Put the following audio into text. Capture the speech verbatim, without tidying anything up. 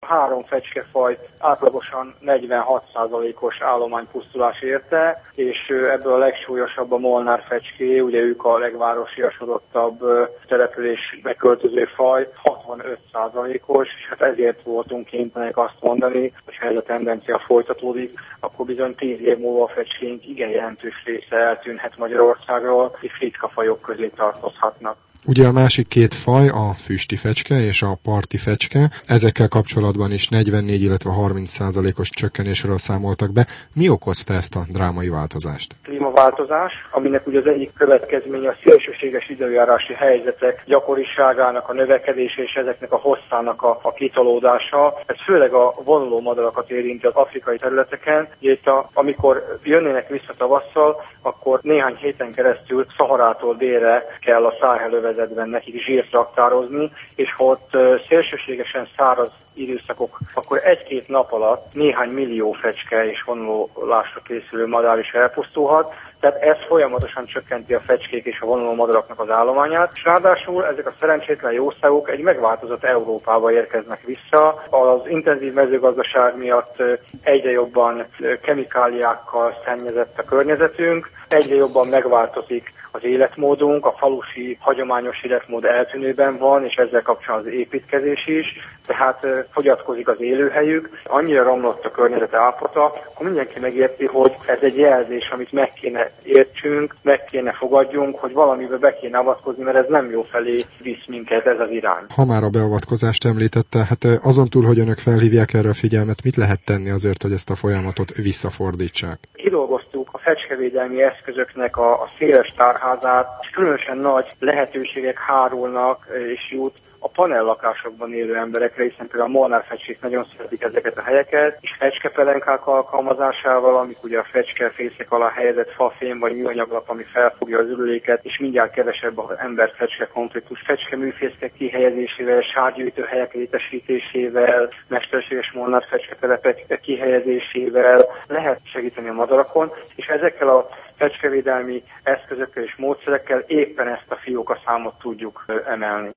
három fecskefajt átlagosan negyvenhat százalékos állománypusztulás érte, és ebből a legsúlyosabb a molnár fecské, ugye ők a legvárosiasodottabb településbe költöző faj, hatvanöt százalékos, és hát ezért voltunk kénytelenek azt mondani, hogy ha ez a tendencia folytatódik, akkor bizony tíz év múlva a fecskénk igen jelentős része eltűnhet Magyarországról, és ritka fajok közé tartozhatnak. Ugye a másik két faj, a füsti fecske és a parti fecske, ezekkel kapcsolatban is negyvennégy, illetve harminc százalékos csökkenésről számoltak be. Mi okozta ezt a drámai változást? Klímaváltozás, aminek ugye az egyik következménye a szélsőséges időjárási helyzetek gyakoriságának a növekedése és ezeknek a hosszának a, a kitolódása. Ez főleg a vonuló madarakat érinti az afrikai területeken. Ugye itt a, amikor jönnének vissza tavasszal, akkor néhány héten keresztül Szaharától délre kell a Száhel-övezetben nekik zsírt raktározni, és ha ott szélsőségesen száraz időszakok, akkor egy-két nap alatt néhány millió fecske és vonulásra készülő madár is elpusztulhat. Tehát ez folyamatosan csökkenti a fecskék és a vonuló madaraknak az állományát, és ráadásul ezek a szerencsétlen jószágok egy megváltozott Európába érkeznek vissza. Az intenzív mezőgazdaság miatt egyre jobban kemikáliákkal szennyezett a környezetünk, egyre jobban megváltozik az életmódunk, a falusi hagyományos életmód eltűnőben van, és ezzel kapcsolatban az építkezés is, tehát fogyatkozik az élőhelyük, annyira romlott a környezet állapota, akkor mindenki megérti, hogy ez egy jelzés, amit meg kéne értsünk, meg kéne fogadjunk, hogy valamiben be kéne avatkozni, mert ez nem jó felé visz minket ez az irány. Ha már a beavatkozást említette, hát azon túl, hogy önök felhívják erre a figyelmet, mit lehet tenni azért, hogy ezt a folyamatot visszafordítsák? Kidolgoztuk a fecskevédelmi eszközöknek a, a széles tárházát, és különösen nagy lehetőségek hárulnak és jut a panellakásokban élő emberekre, hiszen például a molnár fecskék nagyon szeretik ezeket a helyeket, és fecskepelenkák alkalmazásával, amik ugye a fecskefészek alá helyezett fafém vagy műanyaglap, ami felfogja az ürüléket, és mindjárt kevesebb az ember-fecske konfliktus, fecskeműfészkek kihelyezésével, sárgyűjtőhelyek létesítésével, mesterséges molnár fecsketelepek kihelyezésével lehet segíteni a madarakon, és ezekkel a fecskevédelmi eszközökkel és módszerekkel éppen ezt a fiókaszámot tudjuk emelni.